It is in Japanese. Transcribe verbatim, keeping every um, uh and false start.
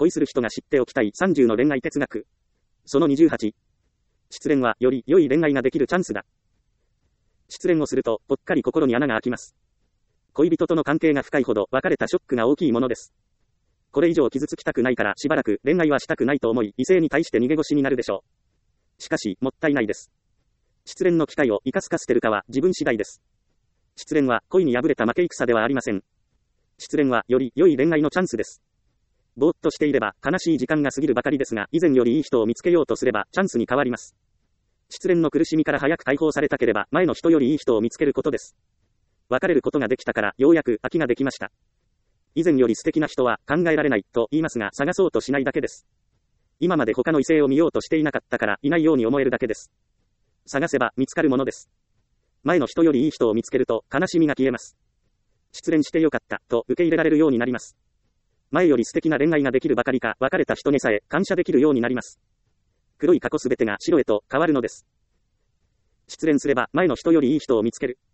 恋する人が知っておきたいさんじゅうの恋愛哲学。そのにじゅうはち。失恋はより良い恋愛ができるチャンスだ。失恋をすると、ぽっかり心に穴が開きます。恋人との関係が深いほど別れたショックが大きいものです。これ以上傷つきたくないからしばらく恋愛はしたくないと思い、異性に対して逃げ腰になるでしょう。しかし、もったいないです。失恋の機会を生かすか捨てるかは自分次第です。失恋は恋に敗れた負け戦ではありません。失恋はより良い恋愛のチャンスです。ぼーっとしていれば悲しい時間が過ぎるばかりですが、以前よりいい人を見つけようとすればチャンスに変わります。失恋の苦しみから早く解放されたければ前の人よりいい人を見つけることです。別れることができたからようやく空きができました。以前より素敵な人は考えられないと言いますが、探そうとしないだけです。今まで他の異性を見ようとしていなかったからいないように思えるだけです。探せば見つかるものです。前の人よりいい人を見つけると悲しみが消えます。失恋してよかったと受け入れられるようになります。前より素敵な恋愛ができるばかりか、別れた人にさえ感謝できるようになります。黒い過去すべてが白へと変わるのです。失恋すれば前の人よりいい人を見つける。